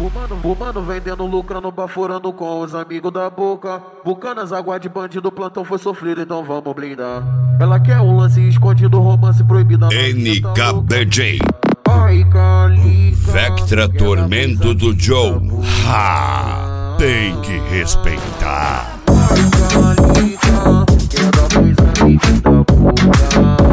Fumando, vendendo, lucrando, baforando com os amigos da boca. Bucanas, água de bandido, plantão foi sofrido, então vamos blindar. Ela quer um lance escondido, romance proibido. NKBJ Ai, Calica, Vectra Tormento do Joe. Ha! Tem que respeitar. Ai, Calica, quer dar dois amigos da boca.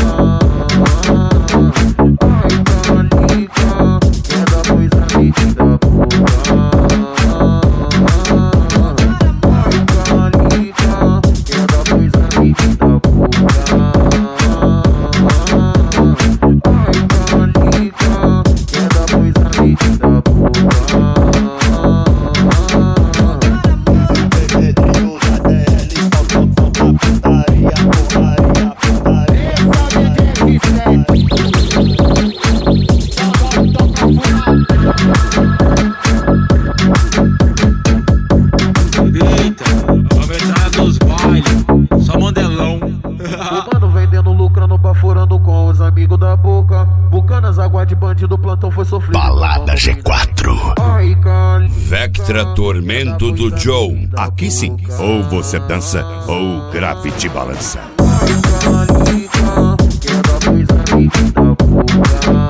Vendendo, lucrando, baforando com os amigos da boca. Bucanas, água de bandido, plantão foi sofrido. Balada G4. Ai, Calica, Vectra Tormento do Joe. Aqui sim, ou você dança ou grave te balança. ai, Calica, quer dar dois amigos da boca.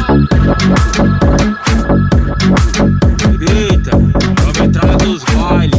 Eita, vamos entrar nos bailes.